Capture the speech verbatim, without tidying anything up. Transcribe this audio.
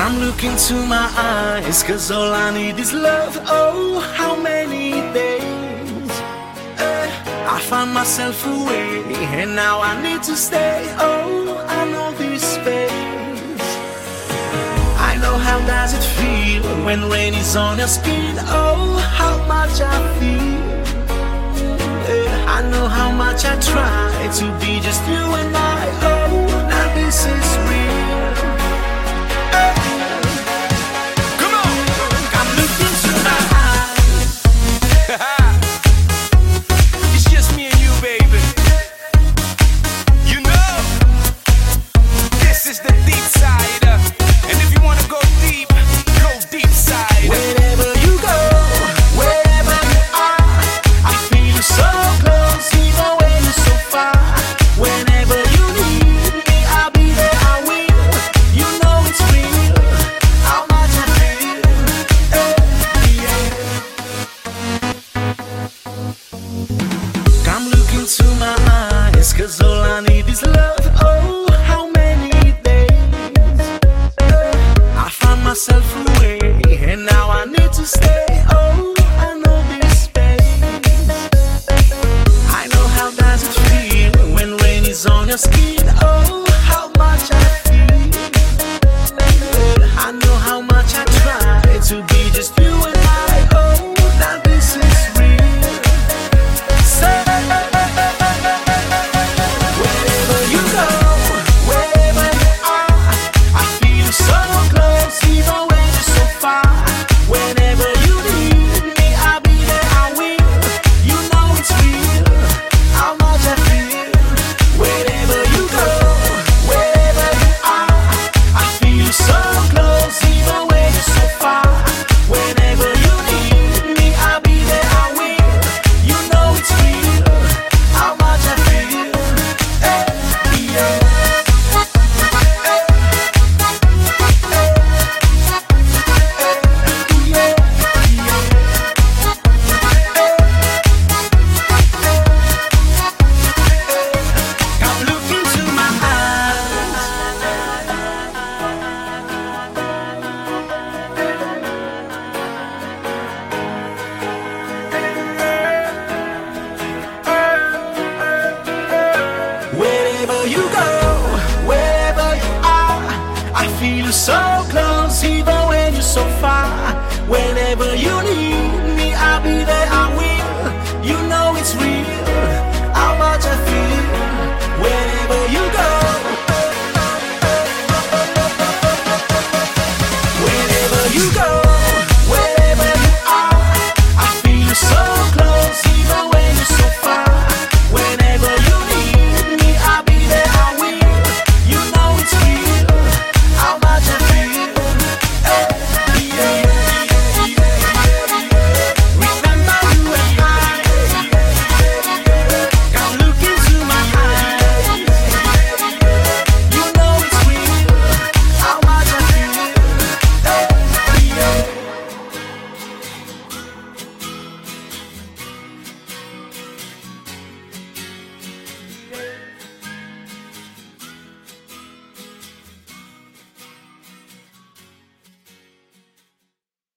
Come look into my eyes, cause all I need is love. Oh, how many days eh, I found myself away, and now I need to stay. Oh, I know this space. I know how does it feel when rain is on your skin. Oh, how much I feel. eh, I know how much I try to be just you and I. Oh, now this is real. It's just me and you, baby. You know, this is the deep side. uh, And if you wanna go deep, go deep side. Wherever you go, wherever you are, I feel you so close, even when you're so far. Whenever you need me, I'll be there, I will. You know it's real, how much I feel. eh, yeah. Come look into my eyes, cause all I need is love. Oh, how many days eh, I found myself away, and now I need to stay. Oh, I know this space. I know how does it feel when rain is on your skin. Oh, how much I feel. eh, I know how much I try to be just you and I. Oh, now this is real. So, wherever you go, wherever you are, I feel you so close, even when you're so far. Whenever you need me, I'll be there, I will. You know it's real, how much I feel. Wherever you go, wherever you are, I feel you so close, even when you're so far. Whenever you need me, I'll be there, I will. You know it's real, how much I feel. Eh, yeah. Come look into my eyes. Wherever you go, wherever you are, I feel you so close.